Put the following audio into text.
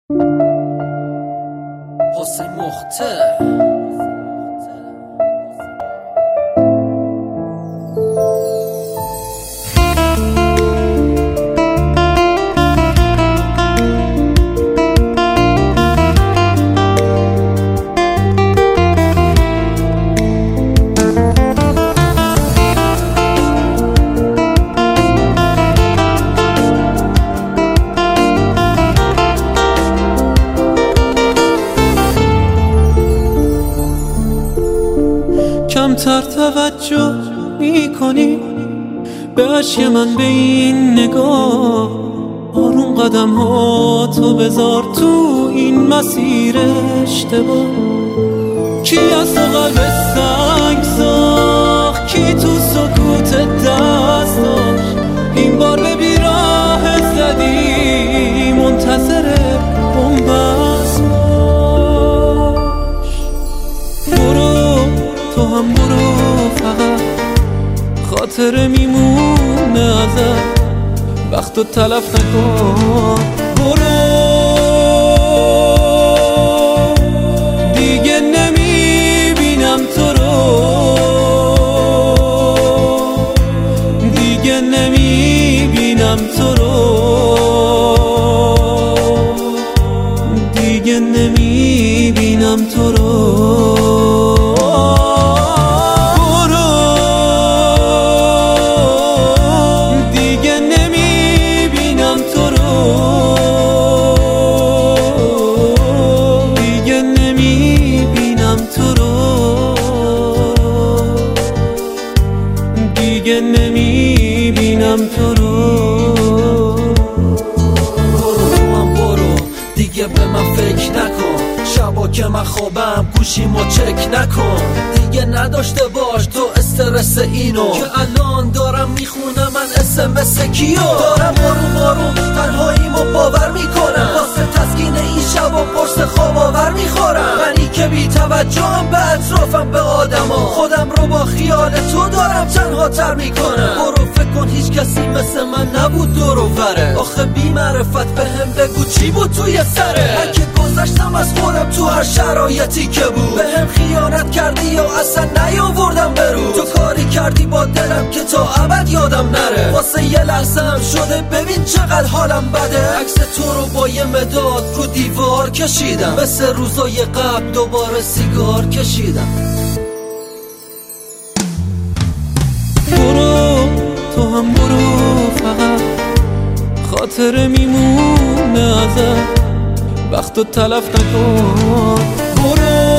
حسین مختار. کمتر توجه میکنی به اشک من به این نگاه، آروم قدم ها تو بذار تو این مسیر اشتباه. کی از تو قلب سنگ ساخت، کی تو سکوت دست داشت، این بار به بیراه زدی منتظر بنبست باش. برو تو هم برو، فقط خاطره میمونه ازت، وقتو تلف نکن. برو دیگه نمیبینم تو رو، دیگه نمیبینم تو رو، دیگه نمیبینم تو رو. دیگه نمیبینم تو رو. برو من برو، دیگه به من فکر نکن، شبا که من خوابم گوشیمو چک نکن. دیگه نداشته باش تو استرس اینو که الان دارم میخونم من SMS کیو. دارم آروم تنهاییمو باور میکنم، واسه تسکین این شبا قرص خواب آور میخورم. منی که بی توجهم به اطرافم به آدما، خودم رو با خیال تو دارم تنها تر میکنم. برو فکر کن هیچ کسی مثل من نبود دور و بره، آخه بی معرفت بهم بگو چی بود توی سره. من که گذشتم از خودم تو هر شرایطی که بود، بهم خیانت کردی یا اصلا نیاوردم برو. تو کاری کردی با دلم که تا ابد یادم نره، واسه یه لحظه هم شده ببین چقدر حالم بده. عکس تو رو با یه مداد رو دیوار کشیدم، مثل روزای قبل دوباره سیگار کشیدم. برو تو هم برو، فقط خاطره میمونه ازت، وقتو تلف نکن. برو